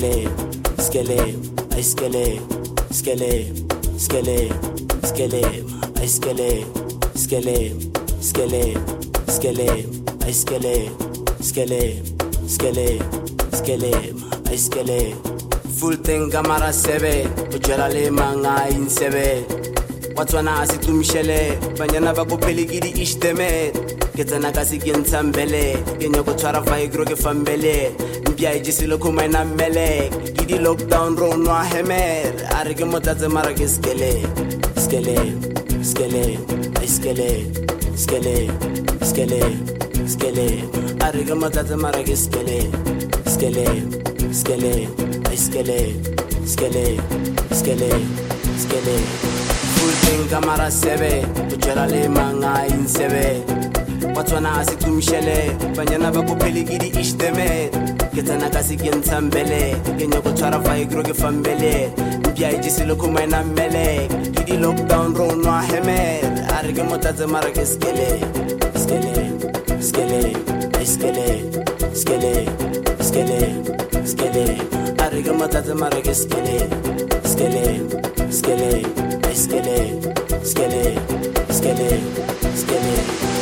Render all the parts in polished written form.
skele, skele, ay skele, skele, skele, skele, ay skele, skele, skele, skele, ay skele, skele, skele, skele, ay skele. Full thing kamara sebe, ujala le manga insebe. Watswana asitumishele, banyana bakopeli gidi ishteme. Ketsana kasi kentambele, kenya ko tshwara faigro ke fambele. Mpia ijisilo kuma ina mele, gidi lockdown ro no hemer. Are ke motatse mara ke skele, skele, skele, ay skele, skele, skele, skele. Are ke motatse mara ke skele, skele, skele, ay skele, skele, skele, skele. Full thing kamara sebe, ujala le manga insebe. Watswana asitumishele, banyana bakopeli gidi ishteme. Ketsana kasi kentambele, kenya ko tshwara faigro ke fambele. Mpia ijisilo kuma ina mele, gidi lockdown ro no hemer. Are ke motatse mara ke skele, skele, skele, ay skele, skele, skele, skele. Are ke motatse mara ke skele, skele, skele, ay skele, skele, skele, skele.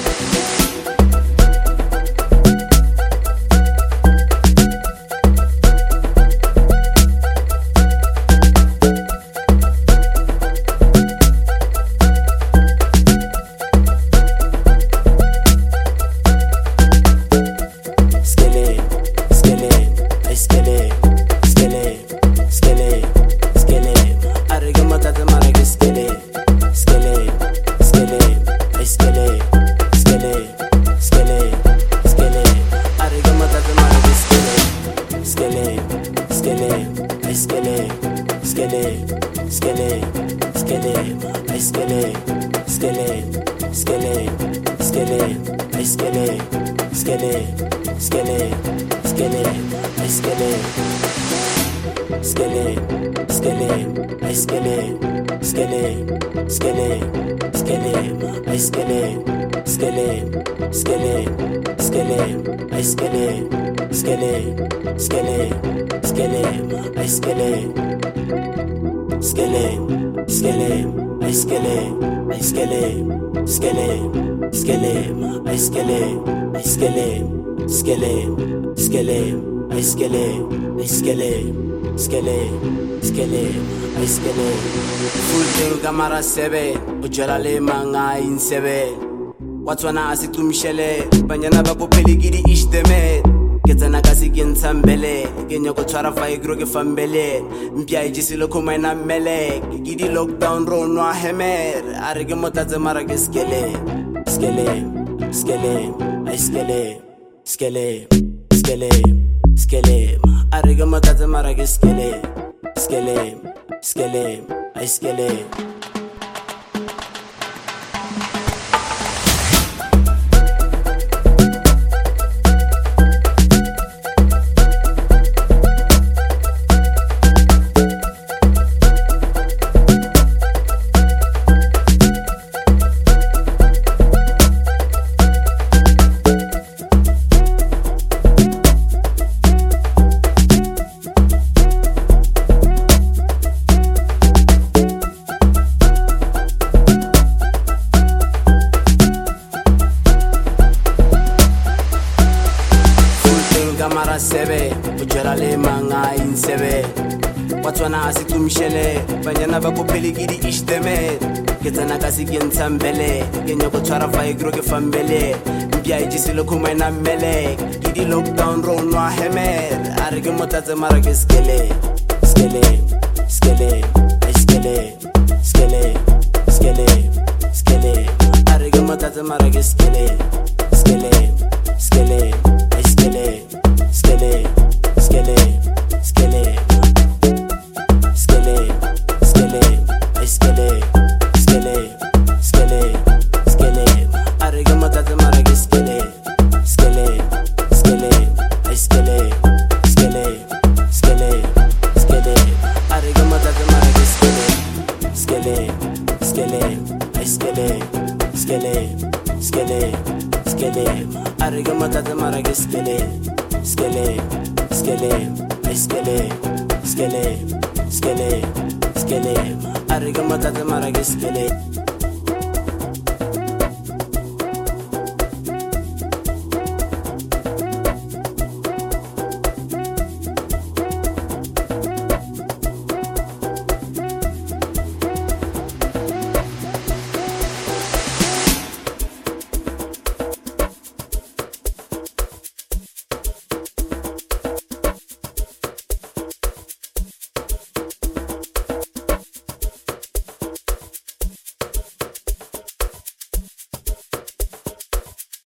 Kamara sebe, ujala le manga insebe. Watswana asitumishele, banyana bakopeli gidi ishteme. Ketsana kasi kentambele, kenya ko tshwara faigro ke fambele. Mpia ijisilo kuma ina mele, gidi lockdown ro no hemer. Are ke motatse mara ke skele, skele, skele, ay skele, skele, skele, skele. Are ke motatse mara ke skele, skele, skele, ay skele. Sebe, ujala le manga insebe. Watswana asitumishele, banyana bakopeli gidi ishteme. Ketsana kasi kentambele, kenya ko tshwara faigro ke fambele. Mpia ijisilo kuma ina mele, gidi lockdown ro no hemer. Are ke motatse mara ke skele, skele, skele, ay skele, skele, skele, skele. Are ke motatse mara ke skele, skele, skele, ay skele. Skele, skele, skele, skele, skele, ay skele, skele, skele, skele. Are ke motatse mara ke skele, skele, skele, ay skele, skele, skele, skele. Are ke motatse mara ke skele, skele, skele, ay skele, skele, skele, skele. Are ke motatse mara ke skele. Skele, skele, iskele, skele, skele, skele. Ariga matata maraga skele.